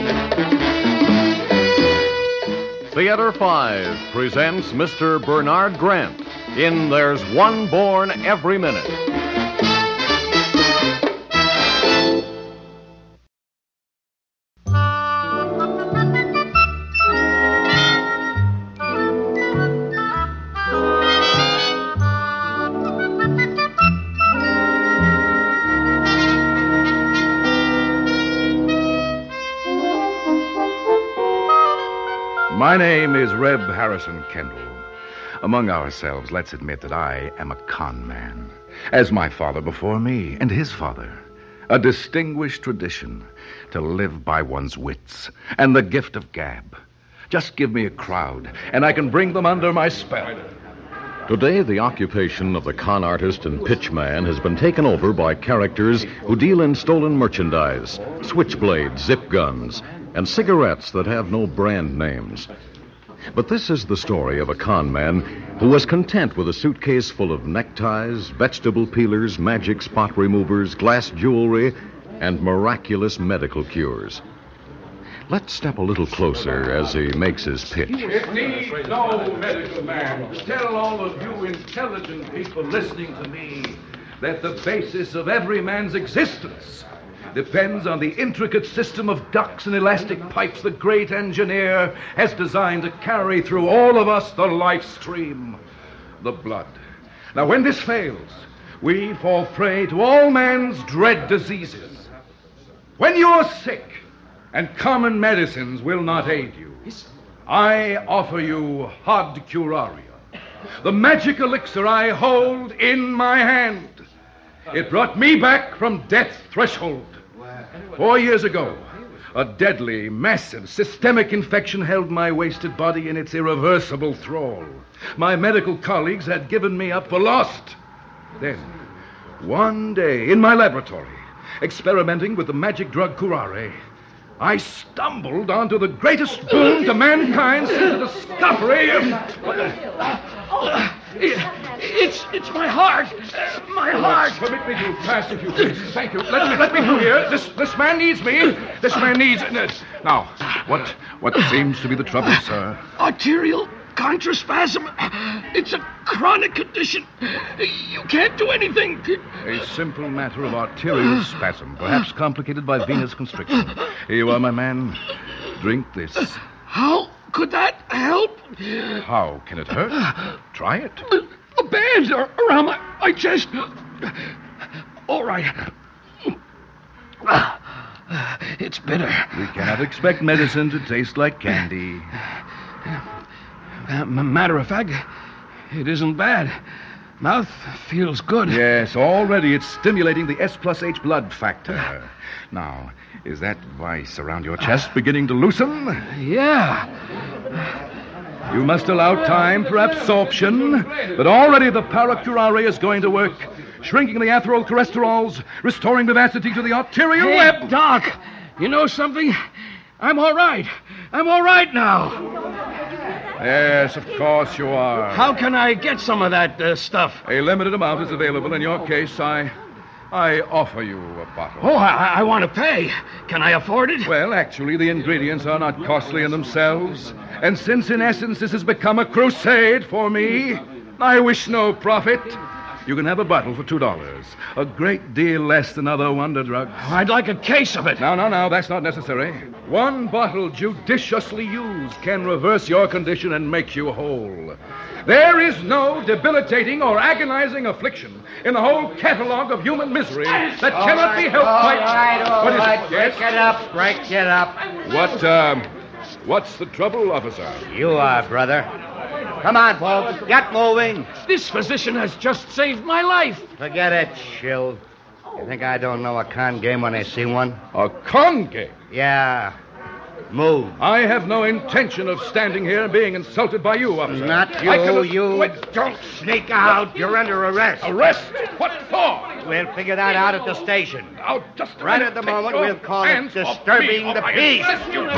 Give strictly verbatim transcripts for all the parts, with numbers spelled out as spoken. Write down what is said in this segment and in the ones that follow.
Theater five presents Mister Bernard Grant in There's One Born Every Minute. My name is Reb Harrison Kendall. Among ourselves, let's admit that I am a con man, as my father before me and his father. A distinguished tradition to live by one's wits and the gift of gab. Just give me a crowd, and I can bring them under my spell. Today, the occupation of the con artist and pitchman has been taken over by characters who deal in stolen merchandise, switchblades, zip guns, and cigarettes that have no brand names. But this is the story of a con man who was content with a suitcase full of neckties, vegetable peelers, magic spot removers, glass jewelry, and miraculous medical cures. Let's step a little closer as he makes his pitch. It needs no medical man to tell all of you intelligent people listening to me that the basis of every man's existence depends on the intricate system of ducts and elastic pipes the great engineer has designed to carry through all of us the life stream, the blood. Now, when this fails, we fall prey to all man's dread diseases. When you're sick and common medicines will not aid you, I offer you Hod Curaria, the magic elixir I hold in my hand. It brought me back from death's threshold. Four years ago, a deadly, massive, systemic infection held my wasted body in its irreversible thrall. My medical colleagues had given me up for lost. Then, one day, in my laboratory, experimenting with the magic drug curare, I stumbled onto the greatest boon to mankind since the discovery of... It's it's my heart. Uh, my heart. Permit me to pass, if you please. Thank you. Let me let me through here. This this man needs me. This man needs... Now, what what seems to be the trouble, sir? Arterial contraspasm. It's a chronic condition. You can't do anything. A simple matter of arterial spasm, perhaps complicated by venous constriction. Here you are, my man. Drink this. How could that help? How can it hurt? Try it. A band around my, my chest. All right. It's bitter. We cannot expect medicine to taste like candy. Uh, matter of fact, it isn't bad. Mouth feels good. Yes, already it's stimulating the S plus H blood factor. Now, is that vice around your chest beginning to loosen? Yeah. You must allow time for absorption, but already the paracurare is going to work, shrinking the atherosclerols, restoring vivacity to the arterial Hey, web. Doc, you know something? I'm all right. I'm all right now. Yes, of course you are. How can I get some of that uh, stuff? A limited amount is available. In your case, I... I offer you a bottle. Oh, I, I want to pay. Can I afford it? Well, actually, the ingredients are not costly in themselves. And since, in essence, this has become a crusade for me, I wish no profit. You can have a bottle for two dollars. A great deal less than other wonder drugs. I'd like a case of it. No, no, no, that's not necessary. One bottle judiciously used can reverse your condition and make you whole. There is no debilitating or agonizing affliction in the whole catalog of human misery that cannot be helped by... All right, all What is right. it? Break Yes? it up, break it up. What, um... What's the trouble, officer? You are, brother. Come on, folks. Get moving. This physician has just saved my life. Forget it, Shill. You think I don't know a con game when I see one? A con game? Yeah. Move. I have no intention of standing here and being insulted by you, officer. Not you, I can... you. Wait. Don't sneak out. You're under arrest. Arrest? What for? We'll figure that out at the station. Now, just a Right minute. at the Take moment, your we'll call it hands off disturbing me, the or I peace. arrest you.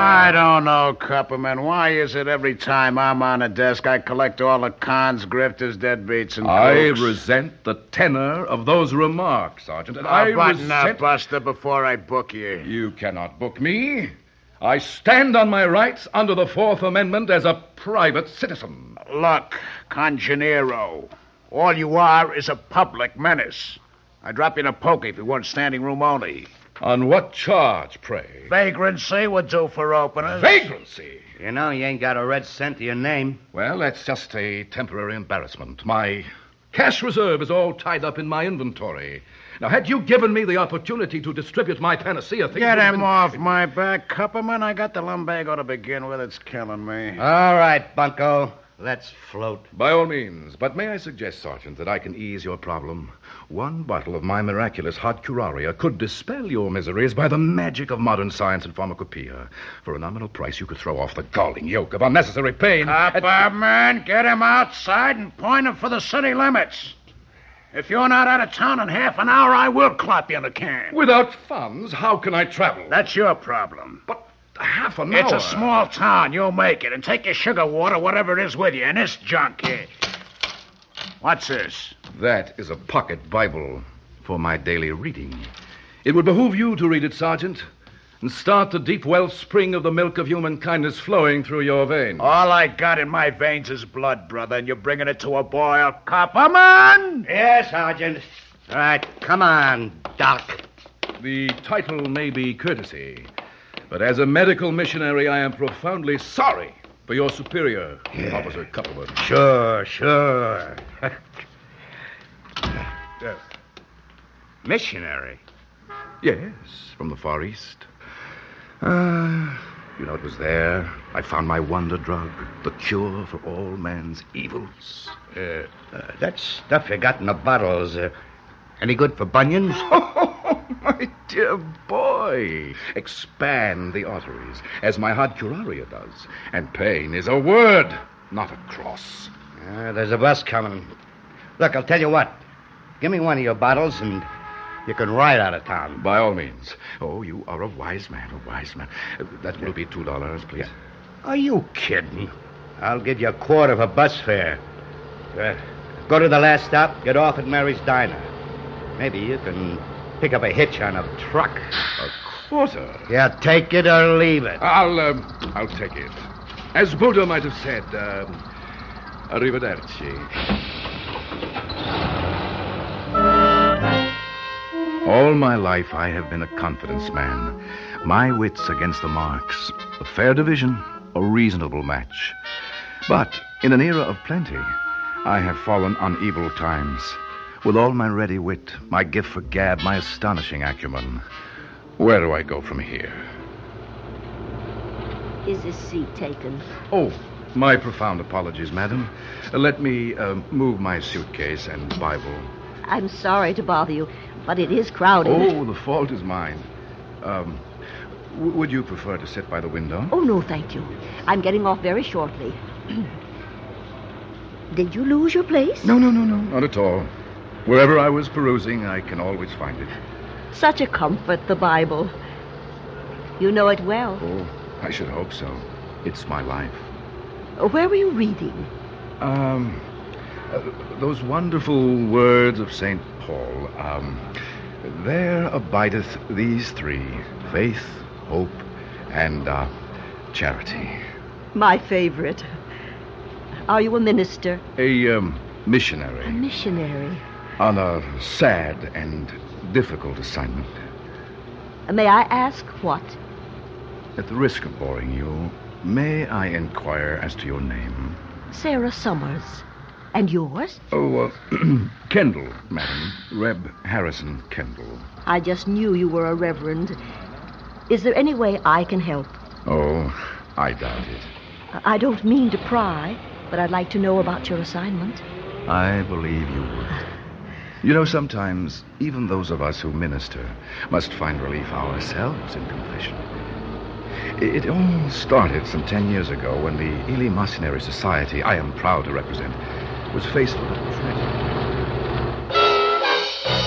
I don't know, Cupperman. Why is it every time I'm on a desk, I collect all the cons, grifters, deadbeats, and I crooks? resent the tenor of those remarks, Sergeant. And I'll I button up, resent... Buster, before I book you. You cannot book me. I stand on my rights under the Fourth Amendment as a private citizen. Look, Congenero, all you are is a public menace. I'd drop you in a poke if you weren't standing room only. On what charge, pray? Vagrancy would do for openers. Vagrancy? You know, you ain't got a red cent to your name. Well, that's just a temporary embarrassment. My cash reserve is all tied up in my inventory. Now, had you given me the opportunity to distribute my panacea, things Get would have him been... off my back, Cupperman. I got the lumbago to begin with. It's killing me. All right, Bunko. Let's float. By all means. But may I suggest, Sergeant, that I can ease your problem? One bottle of my miraculous hot curaria could dispel your miseries by the magic of modern science and pharmacopoeia. For a nominal price, you could throw off the galling yoke of unnecessary pain. Cupperman, get him outside and point him for the city limits. If you're not out of town in half an hour, I will clap you in the can. Without funds, how can I travel? That's your problem. But half an It's hour... a small town. You'll make it. And take your sugar water, whatever it is, with you. And this junk here. What's this? That is a pocket Bible for my daily reading. It would behoove you to read it, Sergeant, and start the deep wellspring of the milk of human kindness flowing through your veins. All I got in my veins is blood, brother, and you're bringing it to a boil. Cupperman! Yes, Sergeant. All right, come on, Doc. The title may be courtesy, but as a medical missionary, I am profoundly sorry for your superior, Yeah. Officer Cupperman. Sure, sure. Uh, missionary? Yes, from the Far East. Uh, you know, it was there I found my wonder drug, the cure for all man's evils. Uh, uh, that stuff you got in the bottles, uh, any good for bunions? Oh, my dear boy. Expand the arteries, as my hot curaria does. And pain is a word, not a cross. Uh, there's a bus coming. Look, I'll tell you what. Give me one of your bottles, and you can ride out of town. By all means. Oh, you are a wise man, a wise man. Uh, that will be two dollars, please. Are you kidding? I'll give you a quarter of a bus fare. Uh, go to the last stop, get off at Mary's Diner. Maybe you can pick up a hitch on a truck. A quarter? Yeah, take it or leave it. I'll, um, I'll take it. As Buddha might have said, um, arrivederci. All my life I have been a confidence man. My wits against the marks. A fair division, a reasonable match. But in an era of plenty, I have fallen on evil times. With all my ready wit, my gift for gab, my astonishing acumen. Where do I go from here? Is this seat taken? Oh, my profound apologies, madam. Uh, let me uh, move my suitcase and Bible. I'm sorry to bother you, but it is crowded. Oh, the fault is mine. Um, w- would you prefer to sit by the window? Oh, no, thank you. I'm getting off very shortly. Did you lose your place? No, no, no, no, not at all. Wherever I was perusing, I can always find it. Such a comfort, the Bible. You know it well. Oh, I should hope so. It's my life. Where were you reading? Um, uh, those wonderful words of Saint Paul. Um, there abideth these three, faith, hope, and, uh, charity. My favorite. Are you a minister? A, um, missionary. A missionary. On a sad and difficult assignment. May I ask what? At the risk of boring you, may I inquire as to your name? Sarah Summers. And yours? Oh, uh, Kendall, madam. Reb Harrison Kendall. I just knew you were a reverend. Is there any way I can help? Oh, I doubt it. I don't mean to pry, but I'd like to know about your assignment. I believe you would. You know, sometimes even those of us who minister must find relief ourselves in confession. It all started some ten years ago when the Eleemosynary Society I am proud to represent was faced with a tragedy.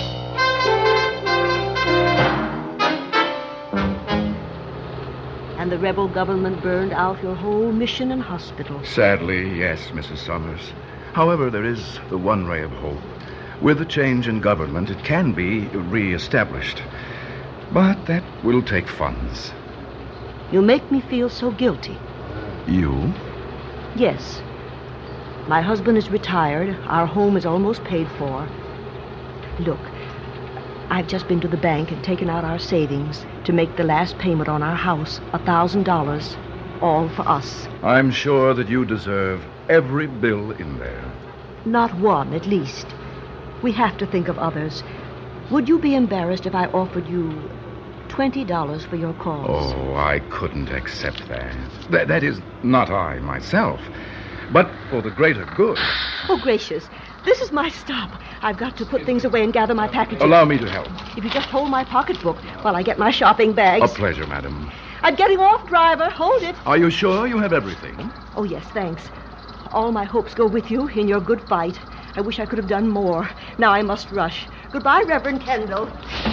And and the rebel government burned out your whole mission and hospital. Sadly, yes, Missus Summers. However, there is the one ray of hope. With the change in government, it can be re-established. But that will take funds. You make me feel so guilty. You? Yes. My husband is retired. Our home is almost paid for. Look, I've just been to the bank and taken out our savings to make the last payment on our house, a thousand dollars, all for us. I'm sure that you deserve every bill in there. Not one, at least. We have to think of others. Would you be embarrassed if I offered you twenty dollars for your cause? Oh, I couldn't accept that. That, that is not I myself, but for the greater good. Oh, gracious. This is my stop. I've got to put things away and gather my packages. Allow me to help. If you just hold my pocketbook while I get my shopping bags. A pleasure, madam. I'm getting off, driver. Hold it. Are you sure you have everything? Oh, yes, thanks. All my hopes go with you in your good fight. I wish I could have done more. Now I must rush. Goodbye, Reverend Kendall.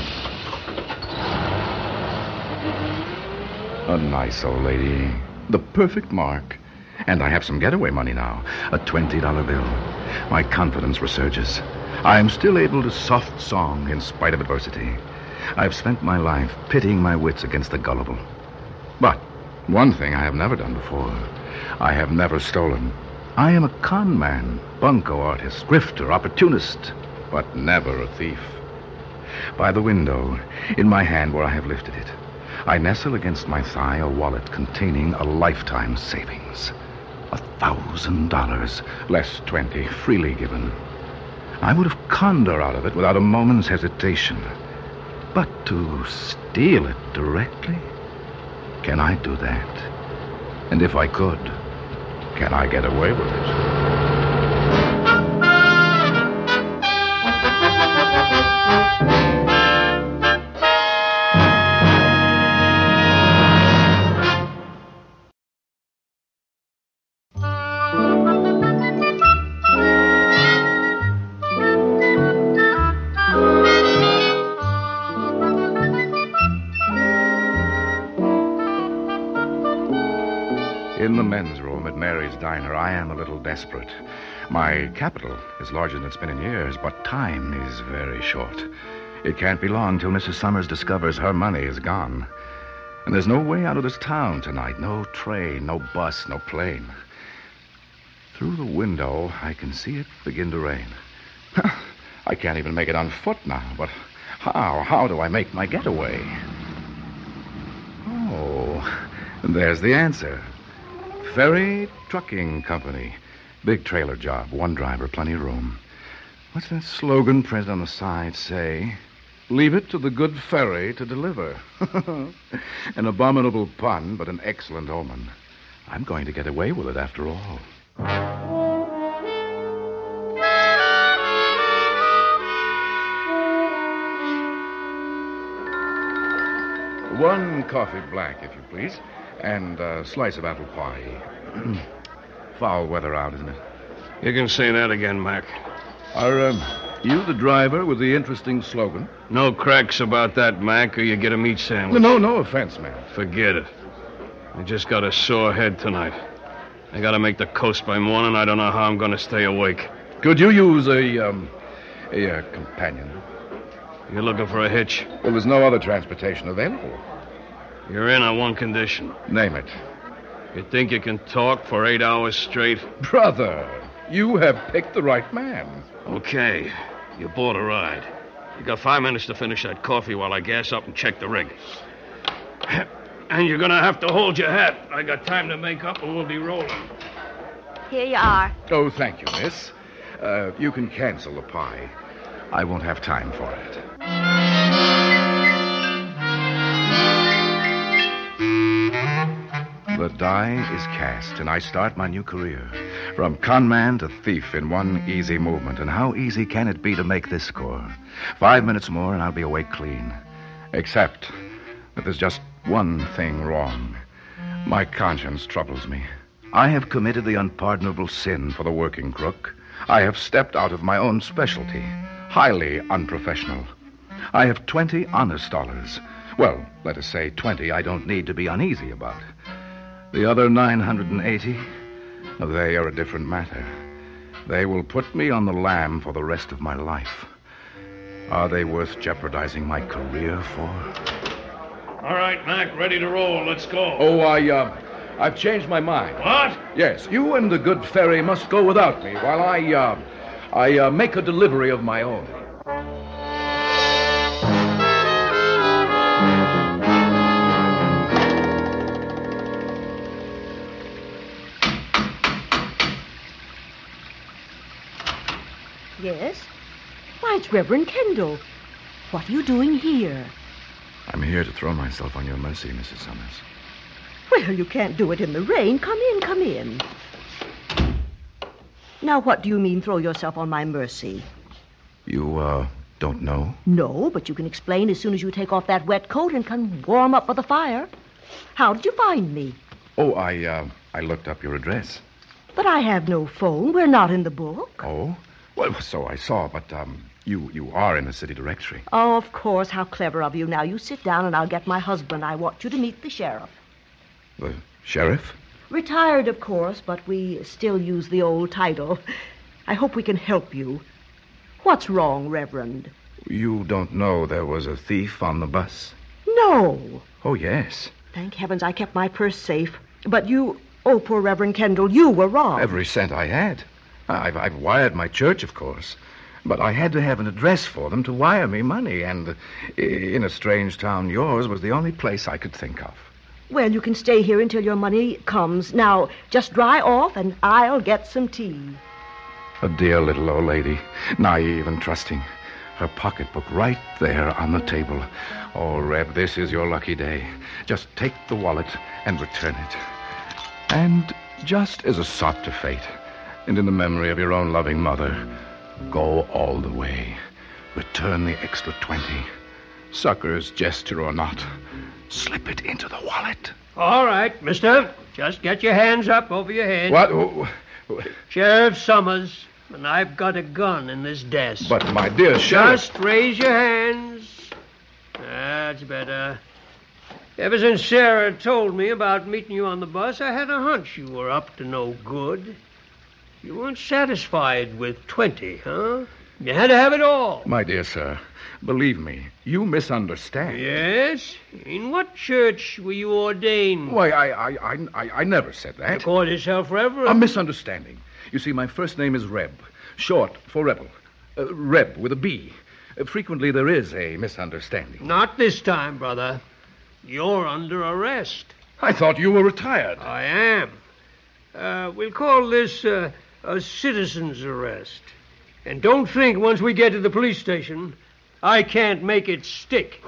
A nice old lady. The perfect mark. And I have some getaway money now. A twenty dollar bill. My confidence resurges. I am still able to soft song in spite of adversity. I've spent my life pitting my wits against the gullible. But one thing I have never done before. I have never stolen. I am a con man, bunco artist, grifter, opportunist, but never a thief. By the window, in my hand where I have lifted it, I nestle against my thigh a wallet containing a lifetime's savings. A thousand dollars, less twenty, freely given. I would have conned her out of it without a moment's hesitation. But to steal it directly? Can I do that? And if I could, can I get away with it? In the men's room at Mary's Diner, I am a little desperate. My capital is larger than it's been in years, but time is very short. It can't be long till Missus Summers discovers her money is gone. And there's no way out of this town tonight. No train, no bus, no plane. Through the window, I can see it begin to rain. I can't even make it on foot now, but how? How do I make my getaway? Oh, there's the answer. Ferry Trucking Company. Big trailer job, one driver, plenty of room. What's that slogan printed on the side say? Leave it to the good ferry to deliver. An abominable pun, but an excellent omen. I'm going to get away with it after all. One coffee black, if you please. And a slice of apple pie. Foul weather out, isn't it? You can say that again, Mac. Are um, you the driver with the interesting slogan? No cracks about that, Mac, or you get a meat sandwich. No, no offense, man. Forget it. I just got a sore head tonight. I gotta make the coast by morning. I don't know how I'm gonna stay awake. Could you use a, um, a uh, companion? You're looking for a hitch? Well, there's no other transportation available. You're in on one condition. Name it. You think you can talk for eight hours straight? Brother, you have picked the right man. Okay. You bought a ride. You got five minutes to finish that coffee while I gas up and check the rig. And you're gonna have to hold your hat. I got time to make up or we'll be rolling. Here you are. Oh, thank you, miss. Uh, you can cancel the pie. I won't have time for it. The die is cast, and I start my new career. From conman to thief in one easy movement. And how easy can it be to make this score? Five minutes more, and I'll be awake clean. Except that there's just one thing wrong. My conscience troubles me. I have committed the unpardonable sin for the working crook. I have stepped out of my own specialty. Highly unprofessional. I have twenty honest dollars. Well, let us say twenty I don't need to be uneasy about. The other nine hundred eighty, they are a different matter. They will put me on the lam for the rest of my life. Are they worth jeopardizing my career for? All right, Mac, ready to roll. Let's go. Oh, I, uh, I've changed my mind. What? Yes, you and the good ferry must go without me while I, uh, I uh, make a delivery of my own. Yes? Why, it's Reverend Kendall. What are you doing here? I'm here to throw myself on your mercy, Missus Summers. Well, you can't do it in the rain. Come in, come in. Now, what do you mean, throw yourself on my mercy? You, uh, don't know? No, but you can explain as soon as you take off that wet coat and can warm up by the fire. How did you find me? Oh, I, uh, I looked up your address. But I have no phone. We're not in the book. Oh? Well, so I saw, but, um, you, you are in the city directory. Oh, of course. How clever of you. Now, you sit down and I'll get my husband. I want you to meet the sheriff. The sheriff? Retired, of course, but we still use the old title. I hope we can help you. What's wrong, Reverend? You don't know there was a thief on the bus? No. Oh, yes. Thank heavens I kept my purse safe. But you... Oh, poor Reverend Kendall, you were robbed. Every cent I had. I've, I've wired my church, of course. But I had to have an address for them to wire me money, and uh, in a strange town, yours was the only place I could think of. Well, you can stay here until your money comes. Now, just dry off, and I'll get some tea. A dear little old lady, naive and trusting. Her pocketbook right there on the table. Oh, Reb, this is your lucky day. Just take the wallet and return it. And just as a sop to fate, and in the memory of your own loving mother, go all the way. Return the extra twenty. Sucker's gesture or not, slip it into the wallet. All right, mister. Just get your hands up over your head. What? Oh, oh. Sheriff Summers, and I've got a gun in this desk. But, my dear sheriff... Just raise your hands. That's better. Ever since Sarah told me about meeting you on the bus, I had a hunch you were up to no good. You weren't satisfied with twenty, huh? You had to have it all. My dear sir, believe me, you misunderstand. Yes? In what church were you ordained? Why, I, I, I, I, I never said that. You called yourself Reverend? A misunderstanding. You see, my first name is Reb, short for Rebel. Uh, Reb with a B. Uh, frequently there is a misunderstanding. Not this time, brother. You're under arrest. I thought you were retired. I am. Uh, we'll call this uh, a citizen's arrest. And don't think once we get to the police station, I can't make it stick.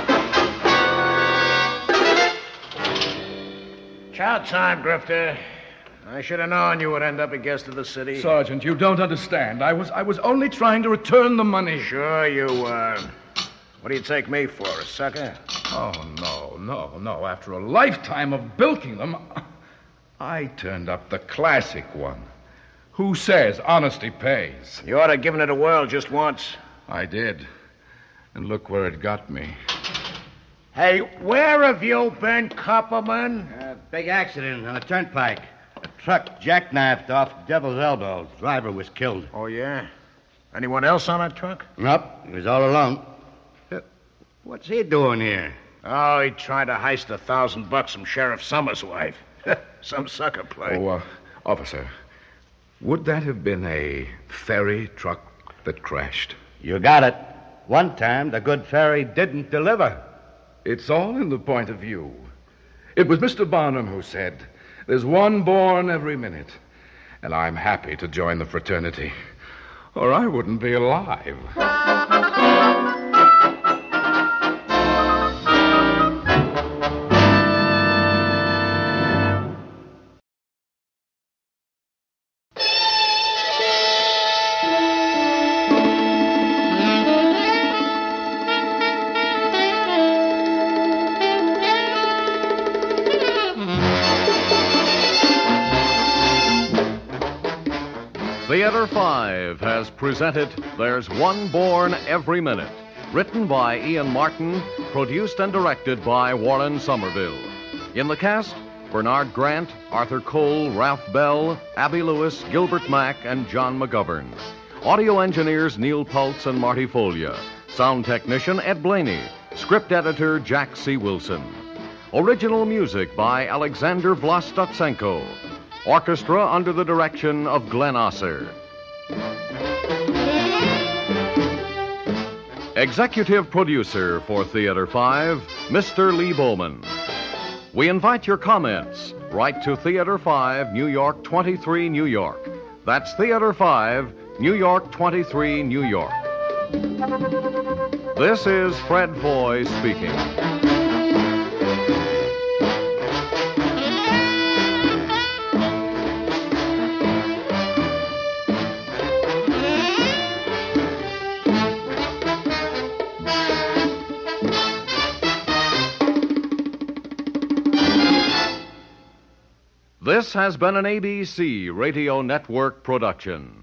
Chow time, Grifter. I should have known you would end up a guest of the city. Sergeant, you don't understand. I was I was only trying to return the money. Sure you were. What do you take me for, a sucker? Oh, no, no, no. After a lifetime of bilking them, I turned up the classic one. Who says honesty pays? You ought to have given it a whirl just once. I did. And look where it got me. Hey, where have you been, Copperman? Uh, big accident on a turnpike. A truck jackknifed off Devil's Elbow. Driver was killed. Oh, yeah? Anyone else on that truck? Nope, he was all alone. Uh, what's he doing here? Oh, he tried to heist a thousand bucks from Sheriff Summers' wife. Some sucker play. Oh, uh, officer, would that have been a ferry truck that crashed? You got it. One time, the good ferry didn't deliver. It's all in the point of view. It was Mister Barnum who said, there's one born every minute, and I'm happy to join the fraternity, or I wouldn't be alive. Theater five has presented There's One Born Every Minute, Written by Ian Martin, produced and directed by Warren Somerville. In the cast, Bernard Grant, Arthur Cole, Ralph Bell, Abby Lewis, Gilbert Mack, and John McGovern. Audio engineers Neil Pultz and Marty Folia. Sound technician Ed Blaney. Script editor Jack C. Wilson. Original music by Alexander Vlastotsenko. Orchestra under the direction of Glenn Osser. Executive producer for Theater five, Mister Lee Bowman. We invite your comments. Write to Theater five, New York twenty-three, New York. That's Theater five, New York twenty-three, New York. This is Fred Foy speaking. This has been an A B C Radio Network production.